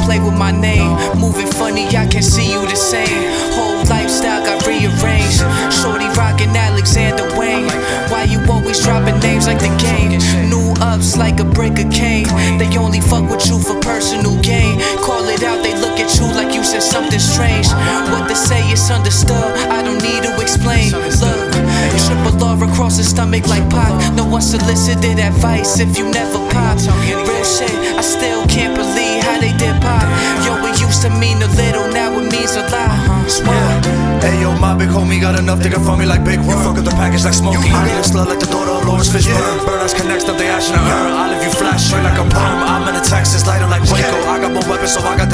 play with my name. Moving funny, I can see you the same. Whole lifestyle got rearranged. Shorty rockin' Alexander Wang. Why you always dropping names like the game? New ups like a brick of cane. They only fuck with you for personal gain. Call it out, they look at you like you said something strange. What to say is understood, I don't need to explain. Look, triple R across the stomach like Pac. No unsolicited advice if you never pop. Real shit, I still can't believe how they did pop. Yo, it used to mean a little, now it means a lot. Hey yo, my big homie got enough to from me like Big Worm. Fuck up the package like Smokey. I need a slut like the daughter of Lawrence Fishburne. Burn us connects up the action on her. I live you flash straight like a perm. I'm in a Texas lighter like Waco. I got more weapons, so I got the